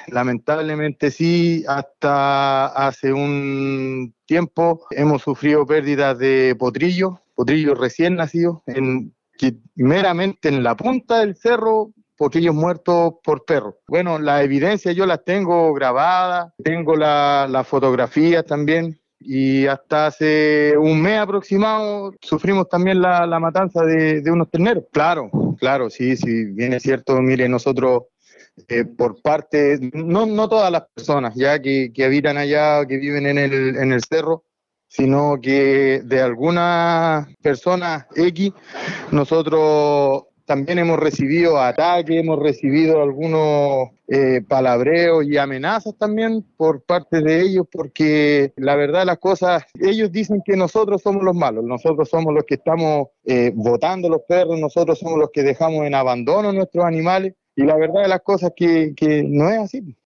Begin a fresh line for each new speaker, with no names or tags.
lamentablemente sí, hasta hace un tiempo hemos sufrido pérdidas de potrillos recién nacidos, que meramente en la punta del cerro, potrillos muertos por perros. Bueno, la evidencia yo las tengo grabadas, tengo la fotografía también. Y hasta hace un mes aproximado sufrimos también la matanza de unos terneros. Claro, claro, sí, sí, bien es cierto. Mire, nosotros por parte, no todas las personas ya que habitan allá, que viven en el cerro, sino que de algunas personas X, nosotros también hemos recibido ataques, hemos recibido algunos palabreos y amenazas también por parte de ellos, porque la verdad de las cosas, ellos dicen que nosotros somos los malos, nosotros somos los que estamos botando los perros, nosotros somos los que dejamos en abandono nuestros animales, y la verdad de las cosas que no es así.